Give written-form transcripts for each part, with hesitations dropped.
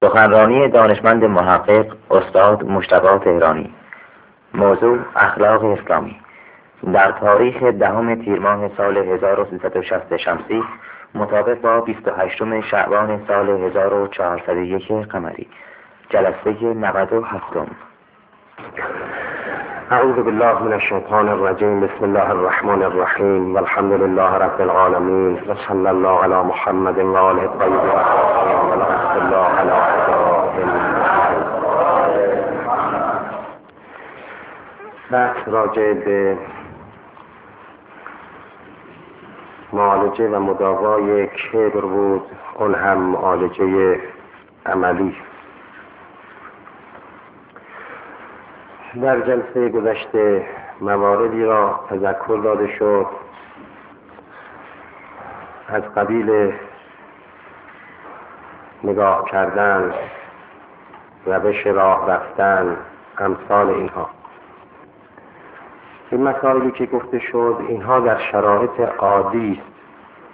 سخنرانی دانشمند محقق استاد مجتبی تهرانی. موضوع اخلاق اسلامی. در تاریخ 10 تیر ماه سال 1360 شمسی مطابق با 28 شعبان سال 1401 قمری. جلسه 97. اعوذ بالله من الشیطان الرجیم. بسم الله الرحمن الرحیم والحمد لله رب العالمین و صلی الله علی محمد و آله الطیبین الطاهرین و رحمت الله علی اعدائهم. بحث راجع به معالجه و مداوای کبر بود، اون هم معالجه عملی. در جلسه گذشته مواردی را تذکر داده شد از قبیل نگاه کردن، روش راه رفتن، امثال اینها. این مسائلی که گفته شد اینها در شرایط عادی است،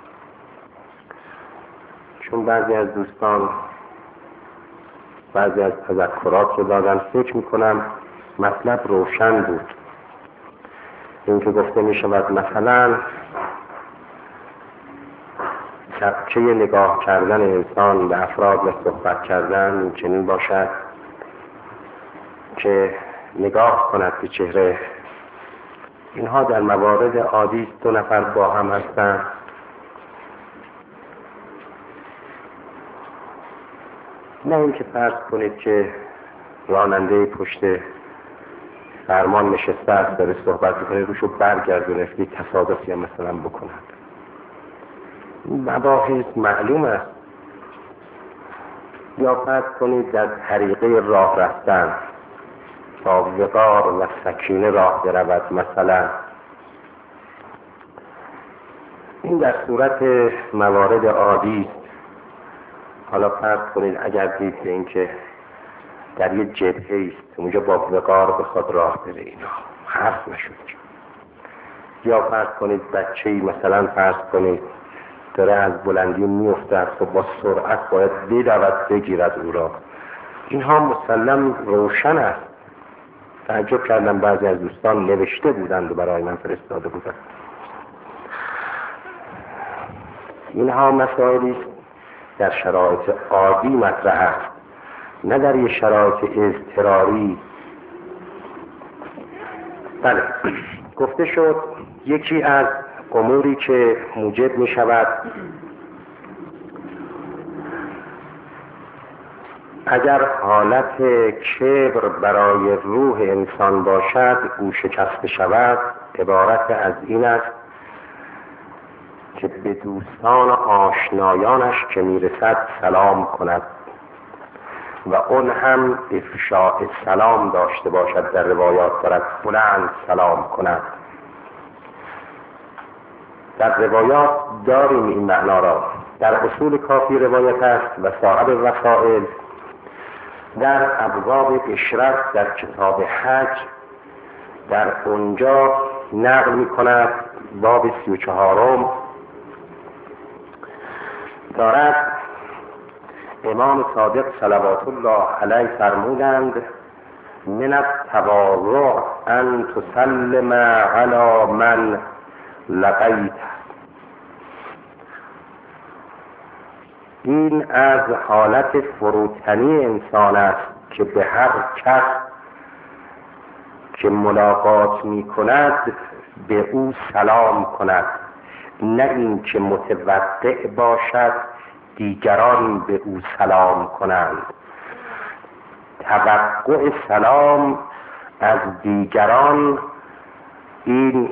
چون بعضی از دوستان بعضی از تذکرات رو دادن. فکر میکنم مطلب روشن بود. این که گفته می شود مثلا شبکه نگاه کردن انسان به افراد و صحبت کردن این چنین باشد که نگاه کند به چهره. اینها در موارد عادی 2 نفر با هم هستند، نه اینکه فرض کنید که راننده پشت فرمان نشسته است داره صحبت میکنه، روشو برگردونه که تصادفی هم مثلا بکنند. مباحث معلوم است. یا فرض کنید در طریقه راه رفتن تا وقار و سکینه راه برود مثلا. این در صورت موارد عادی است. حالا فرض کنید اگر دید به این که در یه جبهه است اونجا با وقار بخواد راه بره، اینا حرف نشد. یا فرض کنید بچه‌ای مثلا فرض کنید داره از بلندی میافتد، خب با سرعت باید بدود بگیرد او را. اینها مسلم روشن است. تعجب کردم بعضی از دوستان نوشته بودند و برای من فرستاده بودند. اینها مسائلی در شرایط عادی مطرح است، نه در یه شرایط اضطراری. بله، گفته شد یکی از اموری که موجب می شود اگر حالت کبر برای روح انسان باشد او شکسته شود، عبارت از این است که به دوستان آشنایانش که می رسد سلام کند و اون هم افشاء سلام داشته باشد. در روایات دارد بلند سلام کند. در روایات داریم این معنا را. در اصول کافی روایت است و صاحب وسائل در ابواب اشرت در کتاب حج در اونجا نقل می کند. باب 34 دارد امام صادق صلوات الله علیه فرمودند من التواضع ان تسلم علی من لقیت. این از حالت فروتنی انسان است که به هر کس که ملاقات می کند به او سلام کند، نه این که متودع باشد دیگران به او سلام کنند. توقع سلام از دیگران این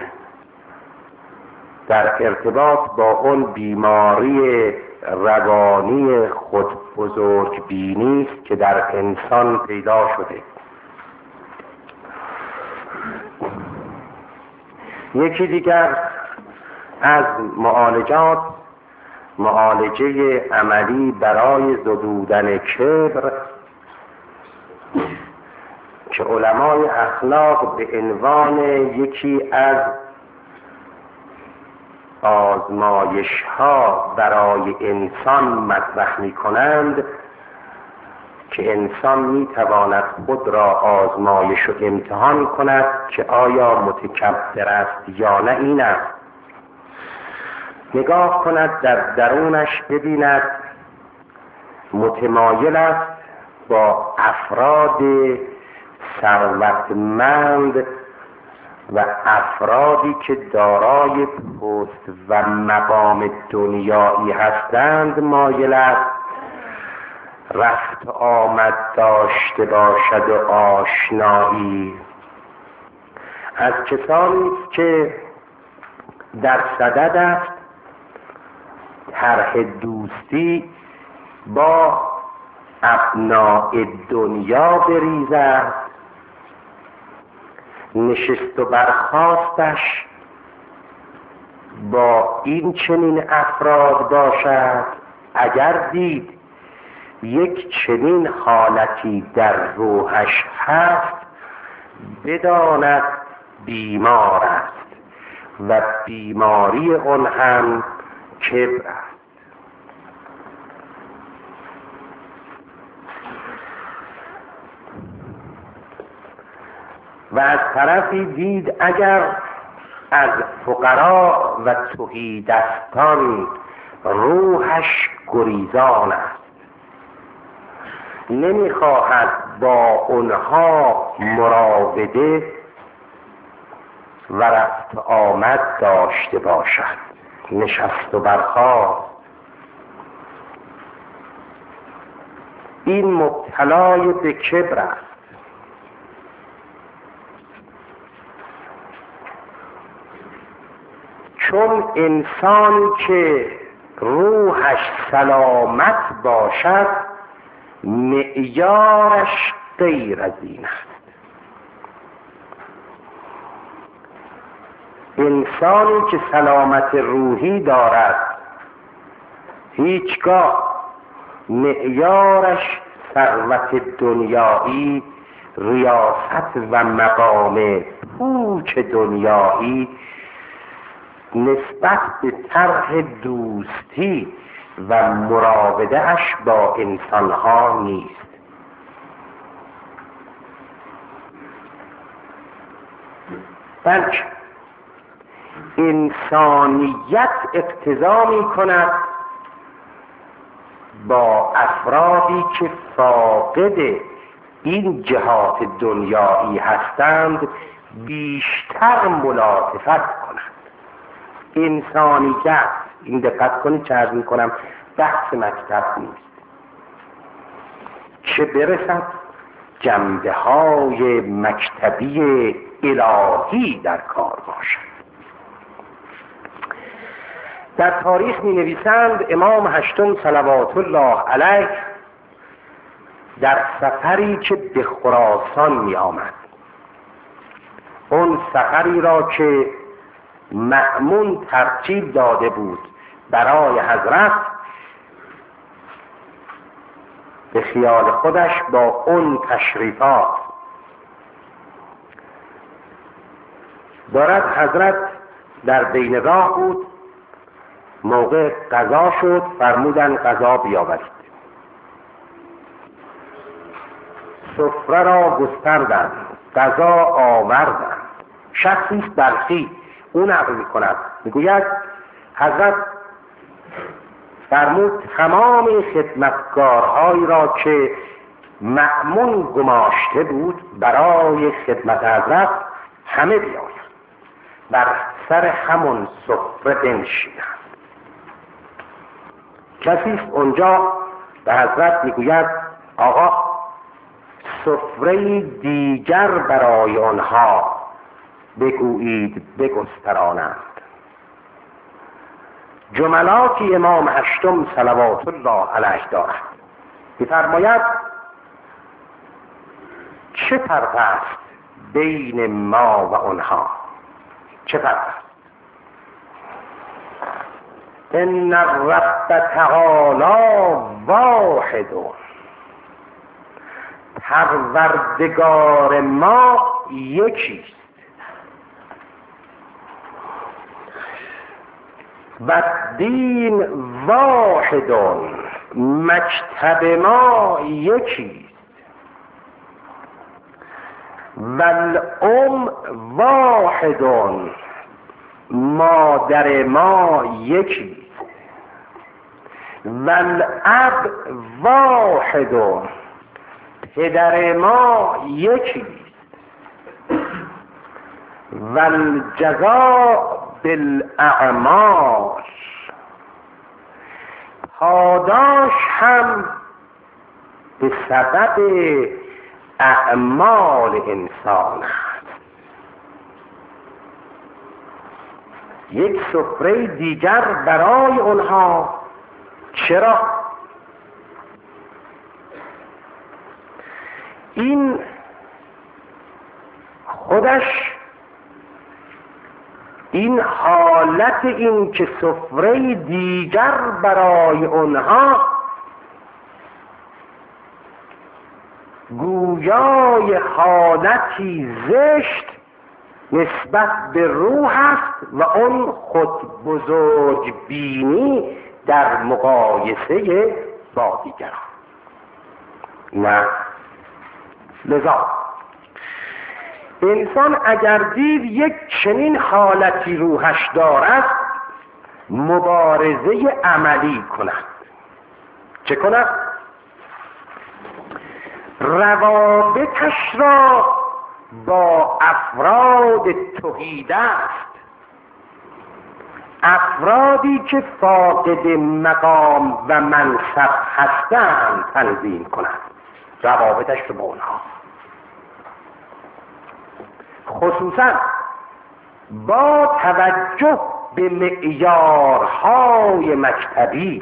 در ارتباط با اون بیماری روانی خود بزرگ بینی است که در انسان پیدا شده. یکی دیگر از معالجات معالجه عملی برای زدودن کبر که علمای اخلاق به عنوان یکی از آزمایش ها برای انسان مطرح می کنند که انسان میتواند خود را آزمایش و امتحان کند که آیا متکبر است یا نه. این است نگاه کند در درونش، ببیند متمایل است با افراد ثروتمند و افرادی که دارای پست و مقام دنیایی هستند مایل است رفت آمد داشته باشد و آشنایی از کسانی که در صدد است طرح دوستی با ابناء دنیا بریزد، نشست و برخاستش با این چنین افراد باشد. اگر دید یک چنین حالتی در روحش هست، بداند بیمار است و بیماری آن هم کبر است. و از طرفی دید اگر از فقرا و تهیدستان روحش گریزان است، نمیخواهد با اونها مراوده و رفت آمد داشته باشد، نشست و برخاست، این مبتلای به کبر است. چون انسانی که روحش سلامت باشد معیارش غیر از این است. انسانی که سلامت روحی دارد هیچگاه معیارش ثروت دنیایی، ریاست و مقام پوچ دنیایی نسبت به طرح دوستی و مراوده اش با انسانها نیست. بلکه انسانیت اقتضا می کند با افرادی که فاقد این جهات دنیایی هستند بیشتر ملاطفت کند. انسانیت، این دقت کنید چه عرض میکنم، بحث مکتب نیست، چه برسد جنبه های مکتبی الهی در کار باشد. در تاریخ می نویسند امام هشتم صلوات الله علیه در سفری که به خراسان می آمد، اون سفری را که مأمون ترتیب داده بود برای حضرت، به خیال خودش با اون تشریفات دارد. حضرت در بین راه بود، موقع قضا شد، فرمودن قضا بیاورید. سفره را گستردند، قضا آوردند. شخصی بلخی اون نقل میکند، میگوید حضرت فرمود تمام خدمتگارهایی را که مأمون گماشته بود برای خدمت حضرت همه بیاید، بر سر همون سفره بنشینند. کسی اونجا به حضرت میگوید آقا سفره دیگر برای آنها بگویید بگسترانند. جملاتی امام هشتم صلوات الله علیه دارد، می‌فرماید چه فرق است بین ما و آنها؟ چه فرق است؟ ان الرب تعالی واحد، پروردگار ما یکیست، و دین واحد، مکتب ما یکیست، والام واحد، مادر ما یکیست، والاب واحد، پدر ما یکیست، والجزاء بالاعمال، پاداش هم به سبب اعمال انسان است. یک سفره دیگر برای اونها. چرا؟ این خودش، این حالت این که سفره دیگر برای اونها گویای حالتی زشت نسبت به روح است و اون خود بزرگ بینی در مقایسه با دیگران. نه، لذا انسان اگر دید یک چنین حالتی روحش دارد، مبارزه عملی کند. چه کند؟ روابطش را با افراد توحیده است، افرادی که فاقد مقام و منصب هستند تنظیم کند. روابطش رو با اونها، خصوصا با توجه به معیارهای مکتبی.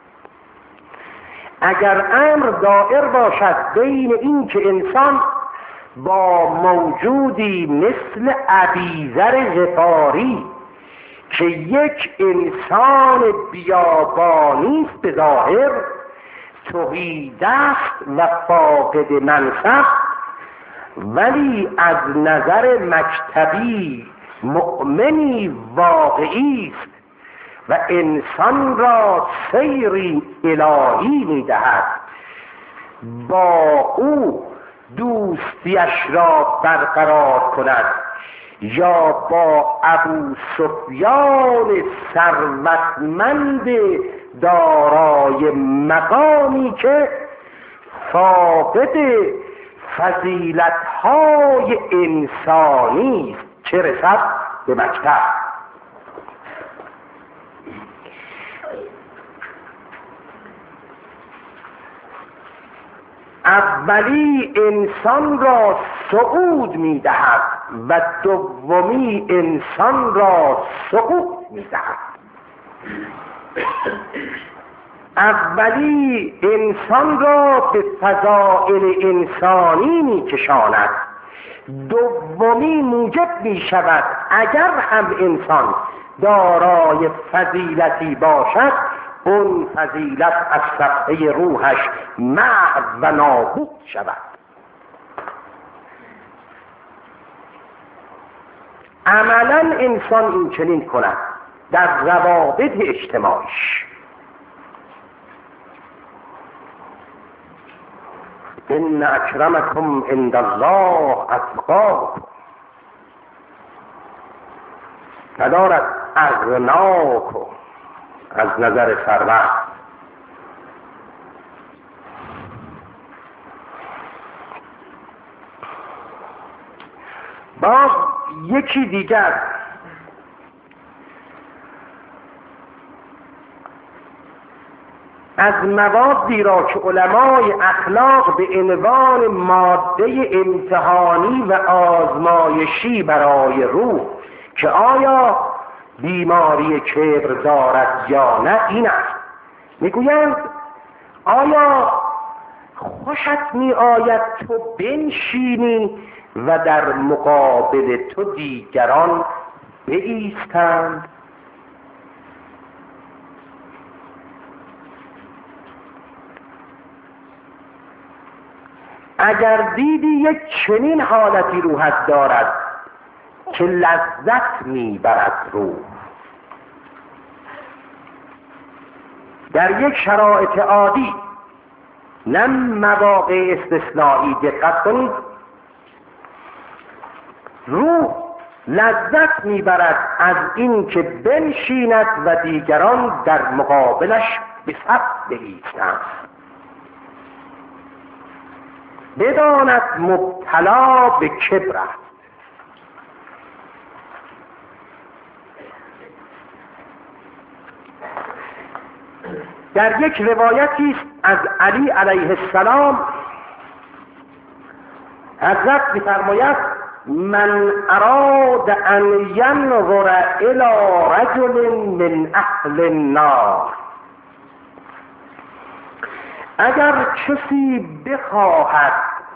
اگر امر دائر باشد بین این که انسان با موجودی مثل ابیذر غفاری که یک انسان بیابانی است به ظاهر، توحید است و فاقد منصب، ولی از نظر مکتبی مؤمنی واقعی است و انسان را سیری الهی می‌دهد، با او دوستیش را برقرار کند، یا با ابو سفیان ثروتمند دارای مقامی که فاقد فضیلت‌های انسانی است، چه رسد به مکتب. اولی انسان را صعود می‌دهد و دومی انسان را سقوط می‌دهد. اولی انسان را به فضائل انسانی می‌کشاند، دومی موجب می‌شود اگر هم انسان دارای فضیلتی باشد، اون فضیلت از صفحه روحش محو و نابود شود. عملا انسان این چنین کند در روابط اجتماعیش. ان اکرمکم عند الله اتقاکم، ندارد اغناکم از نظر ثروت. باز یکی دیگر از موادی را که علمای اخلاق به عنوان ماده امتحانی و آزمایشی برای روح که آیا بیماری کبر دارد یا نه این است، میگویند آیا خوشت می آید تو بنشینی و در مقابل تو دیگران بایستند؟ اگر دیدی یک چنین حالتی روحت دارد که لذت میبرد روح، در یک شرایط عادی، نه مواقع استثنایی، دقت کنید، روح لذت میبرد از این که بنشیند و دیگران در مقابلش به صف بایستند، بداند مبتلا به کبر است. در یک روایتی است از علی علیه السلام، حضرت می‌فرماید من اراد ان ینظر الی رجل من اهل النار، اگر کسی بخواهد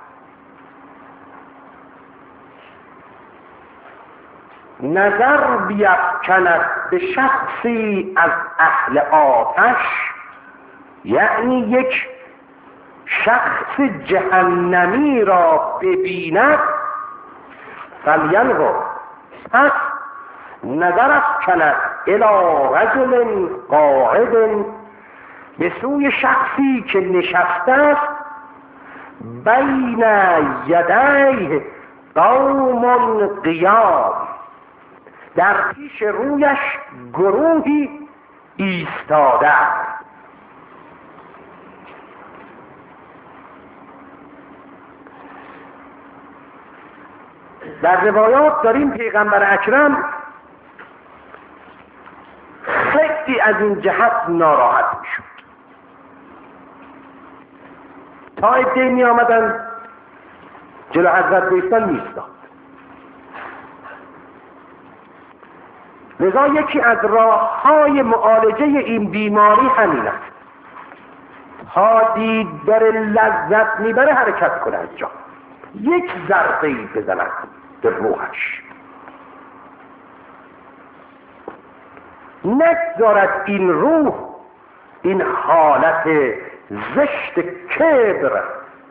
نظر بیفکند به شخصی از اهل آتش، یعنی یک شخص جهنمی را ببیند، فلینظر، پس نظر افکند الی رجل قاعد، به سوی شخصی که نشسته است، بین یدیه قوم قیام، در پیش رویش گروهی ایستاده. در روایات داریم پیغمبر اکرم خیلی از این جهت ناراحت میشد، تا عده‌ای می آمدن جلو حضرت بایستن میستاد. لذا یکی از راه‌های معالجه این بیماری همین است، تا دید داره لذت میبره حرکت کنه، از جا یک ضربه‌ای بزنن به روحش، نگذارد این روح این حالت زشت کبر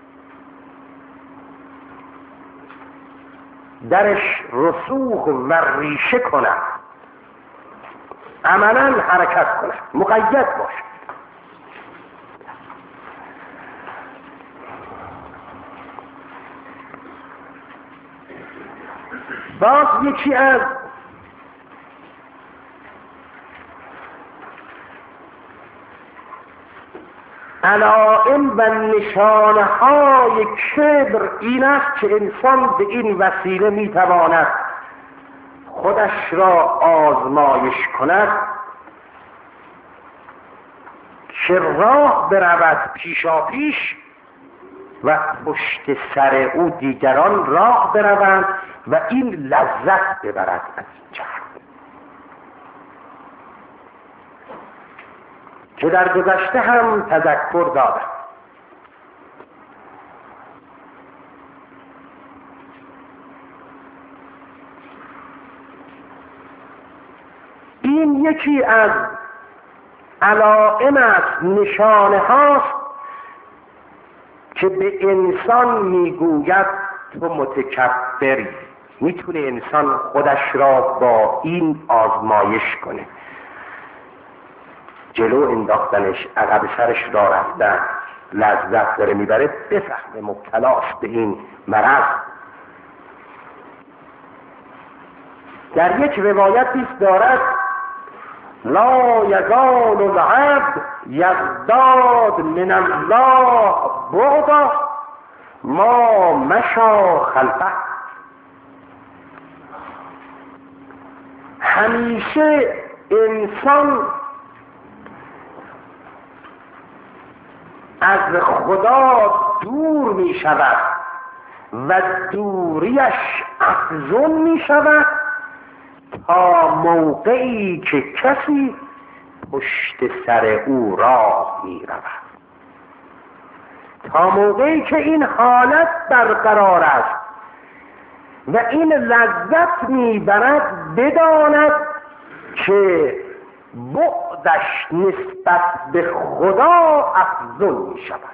درش رسوخ و ریشه کند، عملا حرکت کند، مقید باشد. باز یکی از علائم و نشانه های کبر این است که انسان به این وسیله میتواند خودش را آزمایش کند که راه برود پیشا پیش و پشت سر او دیگران راه بروند و این لذت ببرد از این جهت که در گذشته هم تذکر دادم. این یکی از علائم است، نشانه هاست که به انسان میگوید تو متکبری. میتونه انسان خودش را با این آزمایش کنه، جلو انداختنش، عقب سرش را رفتن، لذت داره میبره، بفهمه مبتلاست به این مرض. در یک روایتی دارد لا یزال العبد یزداد من الله بعدا ما مشى خلفه، همیشه انسان از خدا دور می شود و دوریش افزون می شود تا موقعی که کسی پشت سر او راه می رود، تا موقعی که این حالت برقرار است و این لذت می برد، بداند که بعدش نسبت به خدا افزون می شود.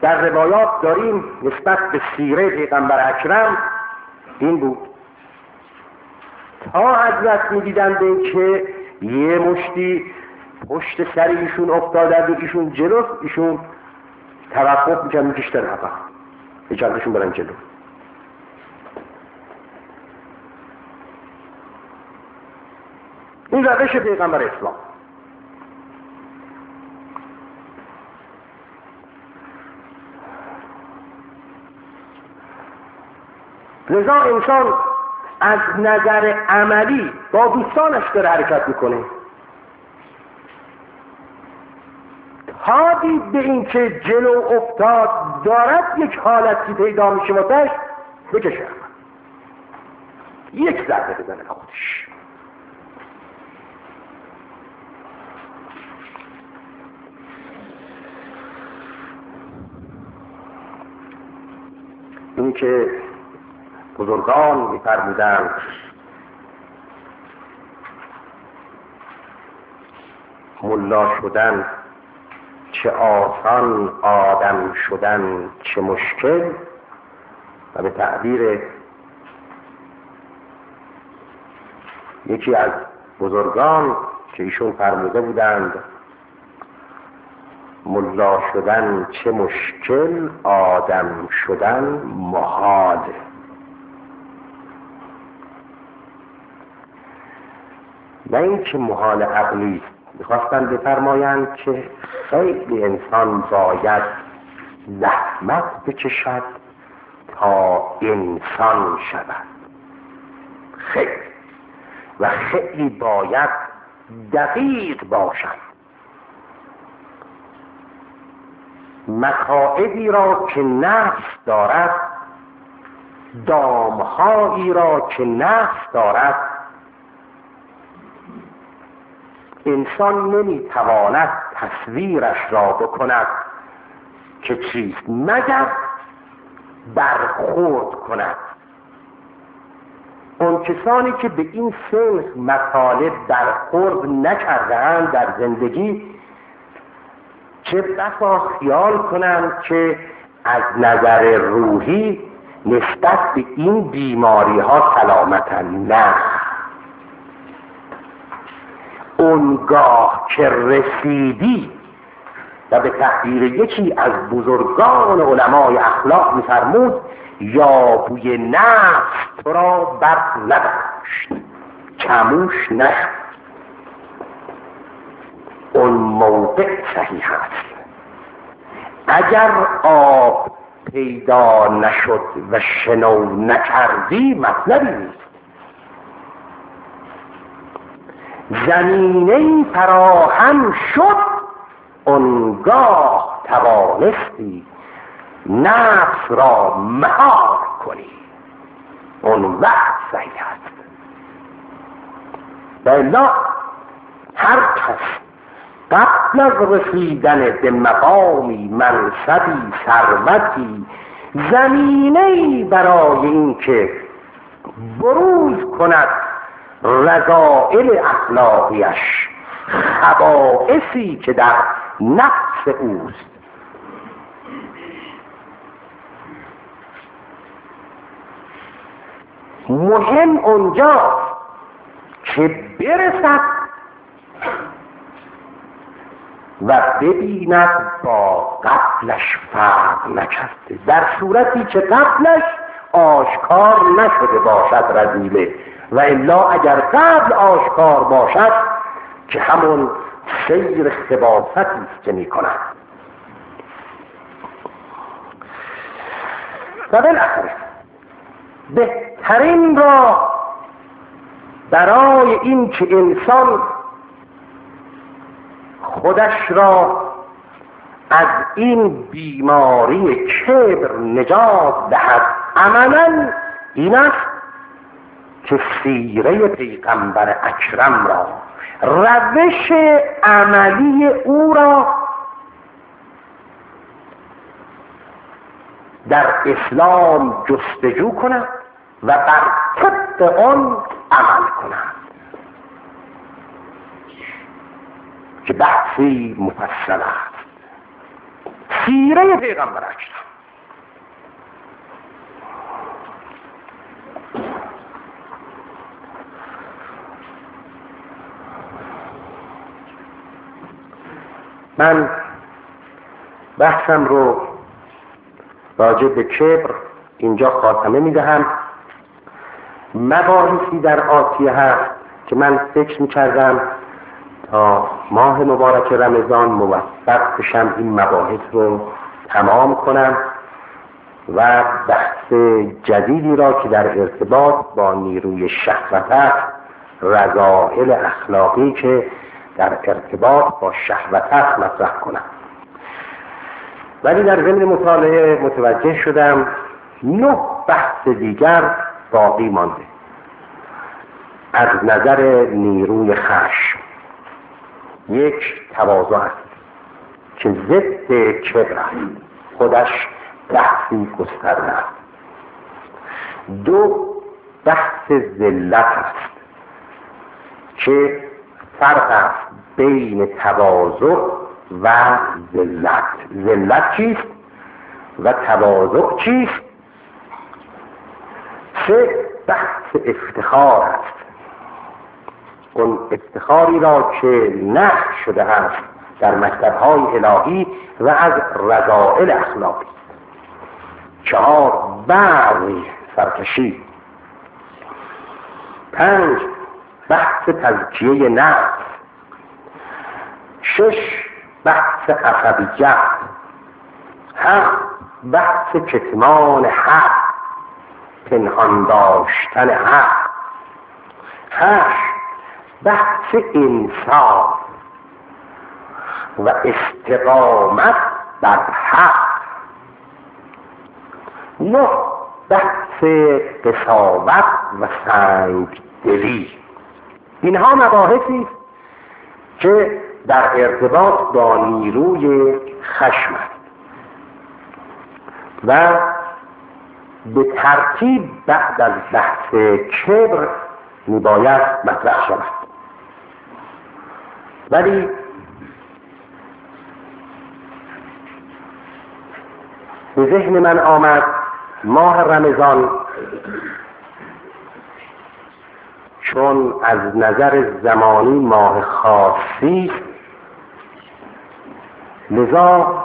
در روایات داریم نسبت به سیره پیغمبر اکرم این بود تا حضرت می‌دیدند که یه مشتی پشت سر ایشون افتادند و ایشون جلو، ایشون توقف می‌کردن می‌کشتن عقب، یه چندشون برن جلو. این روش پیغمبر اسلام. لذا انسان از نظر عملی با دوستانش داره حرکت میکنه تا دید به این که جلو افتاد دارد یک حالتی پیدا میشه واسش بکشه یک ضربه بزنه خودش. این که بزرگان می‌فرمودند ملا شدن چه آسان، آدم شدن چه مشکل، و به تعبیر یکی از بزرگان که ایشون فرموده بودند ملا شدن چه مشکل، آدم شدن محال. نه این که محال عقلی، میخواستن بفرمایند که خیلی انسان باید زحمت بکشد تا انسان شود، خیلی و خیلی باید دقیق باشد. مکائدی را که نفس دارد، دامهایی را که نفس دارد، انسان نمیتواند تصویرش را بکند که چیست مگر برخورد کند. اون کسانی که به این صنف مطالب برخورد نکرده‌اند در زندگی چه بسا خیال کنند که از نظر روحی نسبت به این بیماری ها سلامتن. نه، اونگاه که رسیدی و به تعبیر یکی از بزرگان علمای اخلاق می‌فرمود یا بوی نفس تو را بر نداشت، کموش نشد، اون موقع صحیح است. اگر آب پیدا نشد و شنو نکردی مطلبی نیست. زمینه فراهم شد اونگاه توانستی نفس را مهار کنی، اون وقت صحیح است. و الا هر کس قبل از رسیدن به مقامی، منصبی، ثروتی، زمینه‌ای برای این که بروز کند رذائل اخلاقیش، خبائثی که در نفس اوست، مهم اونجا که برسد و ببیند با قبلش فرق نکرده، در صورتی که قبلش آشکار نشده باشد رذیله، و الا اگر قبل آشکار باشد که همون سیر خباثتی است که می‌کند. و بالاخره بهترین راه برای این که انسان خودش را از این بیماری کبر نجات دهد عملاً این است که سیره پیغمبر اکرم را، روش عملی او را در اسلام جستجو کند و بر طبق آن عمل کند، که بحثی مفصل است. سیره پیغمبر اکرم. من بحثم رو راجع به کبر اینجا خاتمه میدهم. مباحثی در آتیه هست که من فکر میکردم تا ماه مبارک رمضان موفق بشم این مباحث رو تمام کنم و بحث جدیدی را که در ارتباط با نیروی شهوت است، رذائل اخلاقی که در ارتباط با شهوت است مطرح کنم. ولی در ضمن مطالعه متوجه شدم 9 بحث دیگر باقی مانده. از نظر نیروی خشم، 1 تواضع است که ضد کبر است، خودش بحثی گسترده است. 2 بحث ذلت است که فرق است بین تواضع و ذلت. ذلت چیست و تواضع چیست؟ 3 بحث افتخار است، اون افتخاری را که نهی شده است در مکتب‌های الهی و از رذائل اخلاقی. 4 بعضی سرکشی. 5 بحث تزکیه نفس. 6 بحث عصبیت. 7 بحث کتمان حق، پنهان داشتن حق. 8 بحث انصاف و استقامت بر حق. 9 بحث قساوت و سنگدلی. اینها مباحثی که در ارتباط با نیروی خشم است و به ترتیب بعد از بحث کبر میباید مطرح شود. ولی به ذهن من آمد ماه رمضان چون از نظر زمانی ماه خاصی، لذا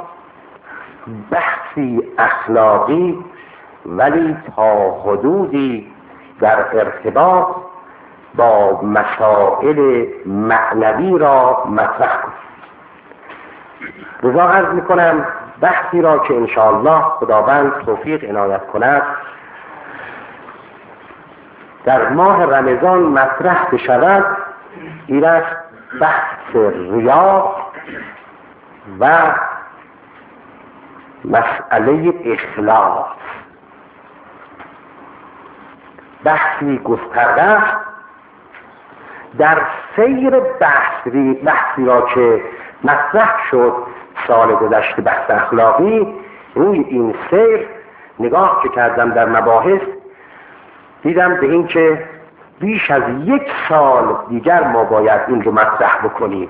بحثی اخلاقی ولی تا حدودی در ارتباط با مسائل معنوی را مطرح کنم. لذا عرض میکنم بحثی را که انشاءالله خداوند توفیق عنایت کند در ماه رمضان مطرح بشود، این است بحث ریا و مسئله اخلاص. بحثی گسترده در سیر بحثی را که مطرح شد سال گذشته، بحث اخلاقی. روی این سیر نگاه که کردم در مباحث، دیدم به این که بیش از 1 سال دیگر ما باید این رو مطرح بکنیم،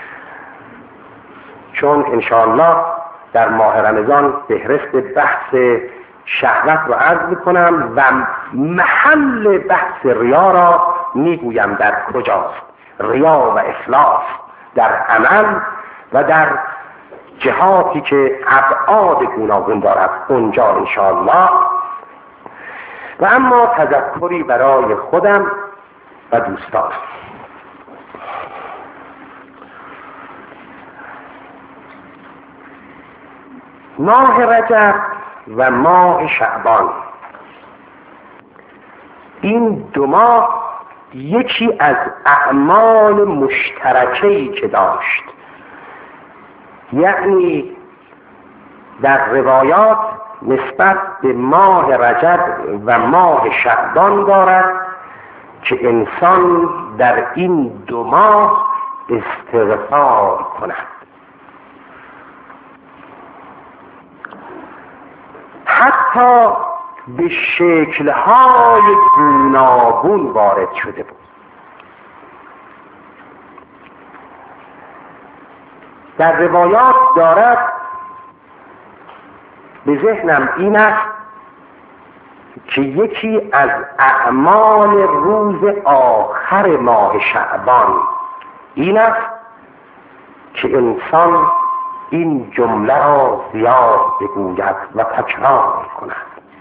چون انشاءالله در ماه رمضان فهرست بحث شهوت رو عرض میکنم و محل بحث ریا را میگویم در کجاست. ریا و اخلاص در عمل و در جهاتی که ابعاد گوناگون دارد، اونجا انشاءالله. و اما تذکری برای خودم و دوستان. ماه رجب و ماه شعبان، این 2 ماه یکی از اعمال مشترکه‌ای که داشت، یعنی در روایات نسبت به ماه رجب و ماه شعبان دارد که انسان در این 2 ماه استغفار کند. حتی به شکل‌های گوناگون وارد شده بود. در روایات دارد به ذهنم این است که یکی از اعمال روز آخر ماه شعبان این است که انسان این جمله را زیاد بگوید و تکرار کند: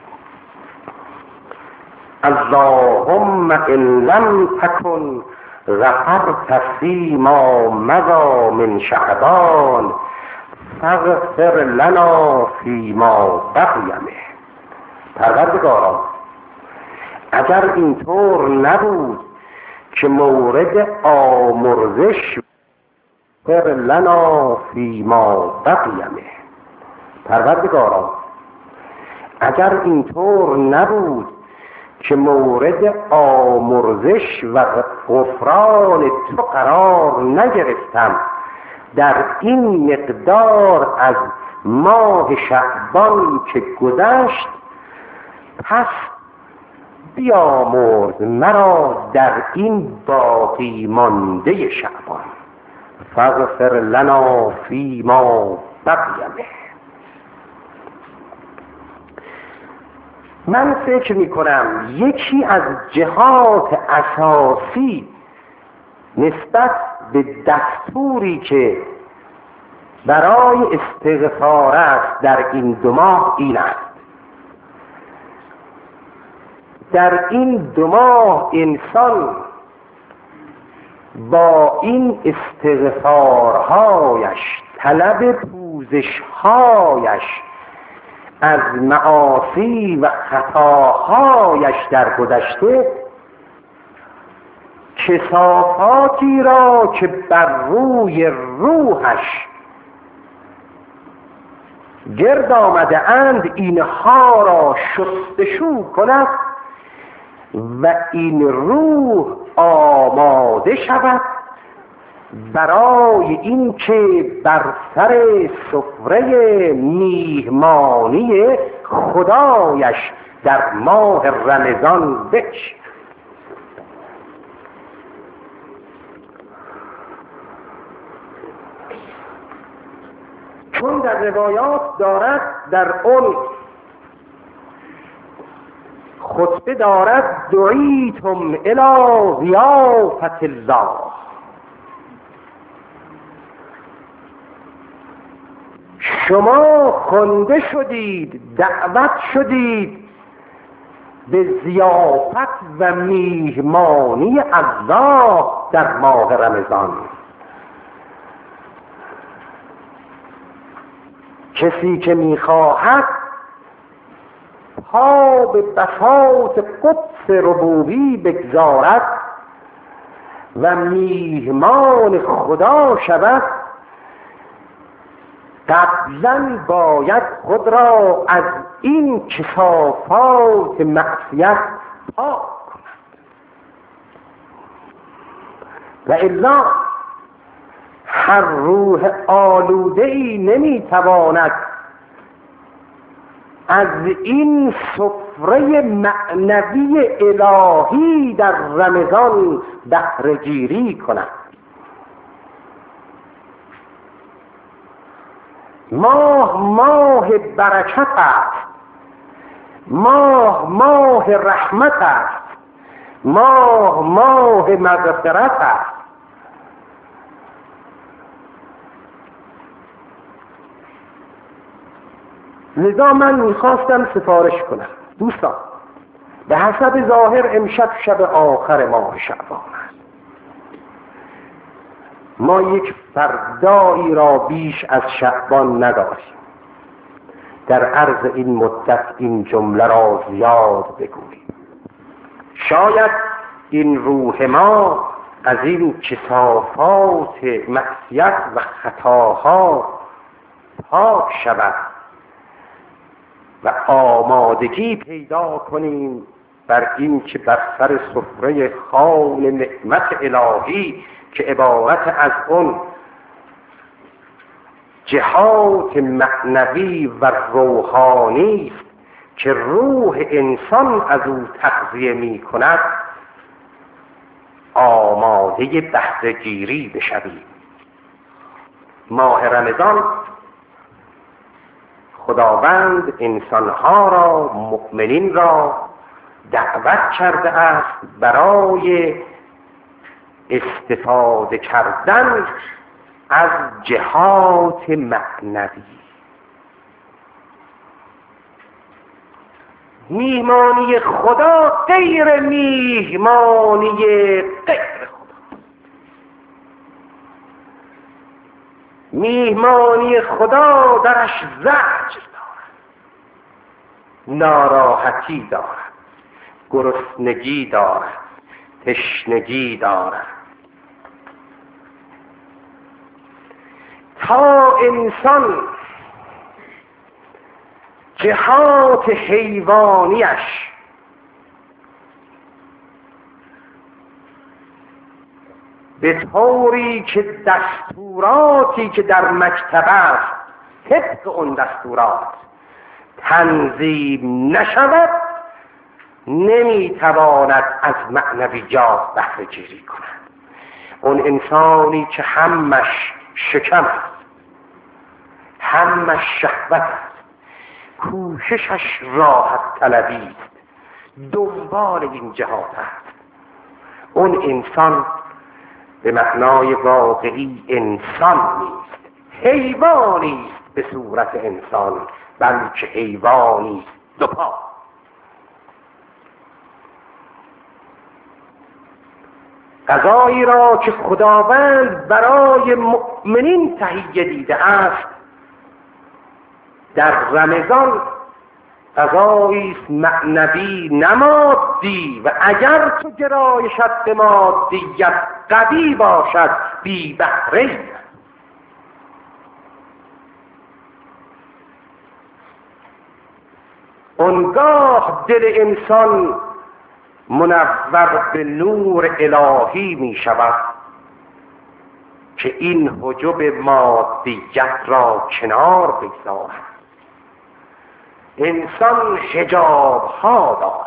اللهم ان لم تکن غفرت فیما مضی من شعبان فاغفر لنا فیما بقی منه. پروردگارا، اگر اینطور نبود که مورد آمرزش فاغفر لنا فیما بقی منه، پروردگارا اگر اینطور نبود که مورد آمرزش و غفران تو قرار نگرفتم در این مقدار از ماه شعبان که گذشت، پس بیامرز مرا در این باقی مانده شعبان. فاغفر لنا فیما بقی منه. من فکر می کنم یکی از جهات اساسی نسبت به دستوری که برای استغفار است در این 2 ماه این است: در این 2 ماه انسان با این استغفارهایش، طلب پوزشهایش از معاصی و خطاهایش در گذشته، کثافاتی را که بر روی روحش گرد آمده اند اینها را شستشو کند و این روح آماده شود برای اینکه بر سر سفره میهمانی خدایش در ماه رمضان بچ. چون در روایات دارد، در اون خطبه دارد: دعیتم الی ضیافت الله، شما خوانده شدید، دعوت شدید به ضیافت و میهمانی الله در ماه رمضان. کسی که میخواهد پا به بساط قدس ربوبی بگذارد و میهمان خدا شود، قبلا باید خود را از این کثافات معصیت پاک کند و الا هر روح آلوده‌ای نمیتواند از این سفره معنوی الهی در رمضان بهره گیری کند. ماه برکت است، ماه رحمت است، ماه مغفرت است. لذا من میخواستم سفارش کنم: دوستان، به حسب ظاهر امشب شب آخر ماه شعبان است. ما یک فردایی را بیش از شعبان نداریم. در عرض این مدت این جمله را زیاد بگوییم. شاید این روح ما از این کثافات معصیت و خطاها پاک شود و آمادگی پیدا کنیم بر این که بر سر سفره خوان نعمت الهی که عبارت از اون جهات معنوی و روحانی است که روح انسان از او تغذیه می کند، آماده بهره گیری بشویم. ماه رمضان خداوند انسانها را، مؤمنین را دعوت کرده است برای استفاده کردن از جهات معنوی. میهمانی خدا غیر میهمانی غیر خدا. میهمانی خدا درش زجر دارد، ناراحتی دارد، گرسنگی دارد، تشنگی دارد. تا انسان جهات حیوانیش به طوری که دستوراتی که در مکتب است طبق اون دستورات تنظیم نشود، نمیتواند از معنویات بهره گیری کند. اون انسانی که همش شکم است، همش شهوت است، کوششش راحت طلبی است، دنبال این جهات است، اون انسان به معنای واقعی انسان نیست، حیوانی است به صورت انسان، بلکه حیوانی است دو پا. غذایی را که خداوند برای مؤمنین تهیه دیده است در رمضان غذایی است معنوی نه مادی، و اگر تو گرایشت به مادیت قوی باشد بی بهره. اونگاه دل انسان منور به نور الهی می شود که این حجب مادیت را کنار بگذارد. انسان حجاب ها دارد،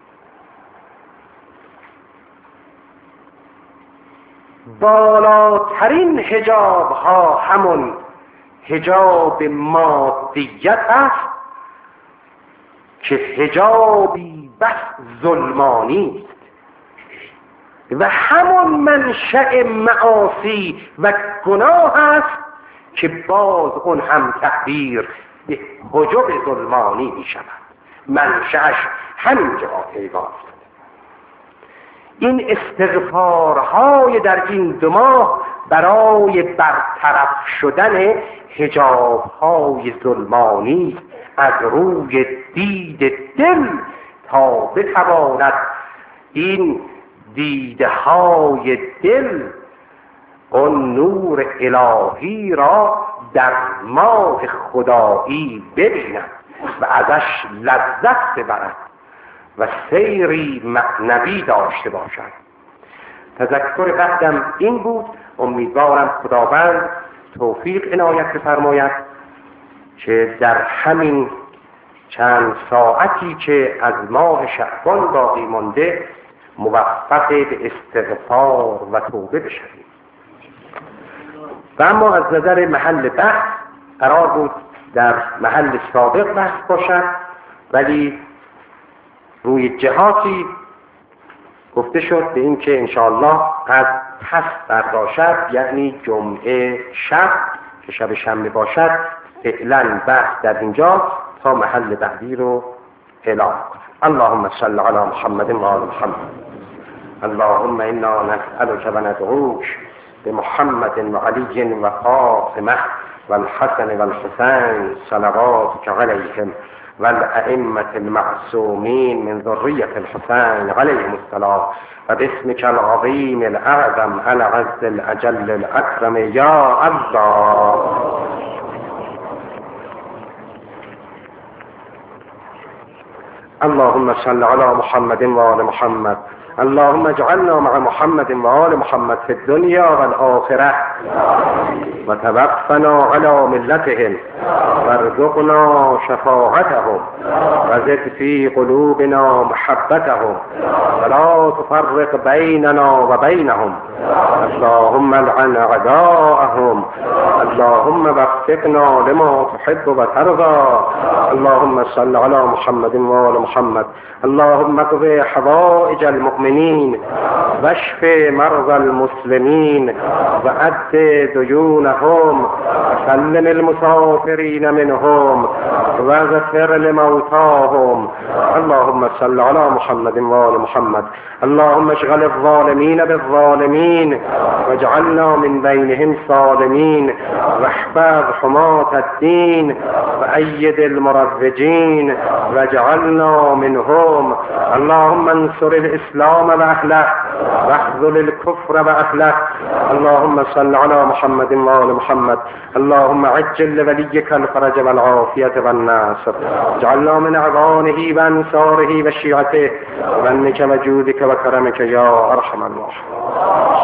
بالاترین حجاب ها همون حجاب مادیت است که حجابی بس ظلمانی است و همون منشأ معاصی و گناه است که باز اون هم تعبیر به حجب ظلمانی می شود. منشأش همین جهات حیوان است. این استغفارهای در این 2 ماه برای برطرف شدن حجابهای ظلمانی از روی دید دل، تا بتواند این دیده های دل اون نور الهی را در ماه خدایی ببیند و ازش لذت ببرد و سیری معنوی داشته باشد. تذکر قدم این بود. امیدوارم خداوند توفیق عنایت بفرماید که در همین چند ساعتی که از ماه شعبان باقی مانده موفق به استغفار و توبه بشویم. و اما از نظر محل بحث قرار بود در محل سابق بحث باشد، ولی روی جهاتی گفته شد به این که انشاءالله از پس برداشت، یعنی جمعه شب که شب شنبه باشد، فعلا بحث در اینجا تا محل بعدی رو اعلام کنیم. اللهم صل علی محمد و آل محمد. اللهم انا نسألك و ندعوك بمحمد و علی و فاطمه و الحسن و الحسین صلواتك علیهم و الائمة المعصومین من ذریة الحسین علیهم السلام و باسمك العظیم الاعظم العز الاجل الاکرم یا الله. اللهم صل على محمد و آل محمد. اللهم اجعلنا مع محمد و آل محمد في الدنيا والآخرة وتوفنا على ملتهم وارزقنا شفاعتهم وزد في قلوبنا محبتهم ولا تفرق بيننا وبينهم اللهم لعن أعداءهم، اللهم وفقنا لما تحب وترضى. اللهم صل على محمد وآل محمد. اللهم اقض حوائج المؤمنين واشف مرضى المسلمين وأد ديونهم وسلم المسافرين منهم واغفر لموتاهم. اللهم صل على محمد وآل محمد. اللهم اشغل الظالمين بالظالمين واجعلنا من بينهم صالمين، واحفظ حماة الدين وأيد المروجين واجعلنا منهم. اللهم انصر الإسلام وأهله واخذل الكفر وأهله. اللهم صل على محمد وآل محمد. اللهم عجل لوليك الفرج والعافية والناصر. اجعلنا من أعوانه وأنصاره وشيعته ومنك وجودك وكرمك يا أرحم الراحمين.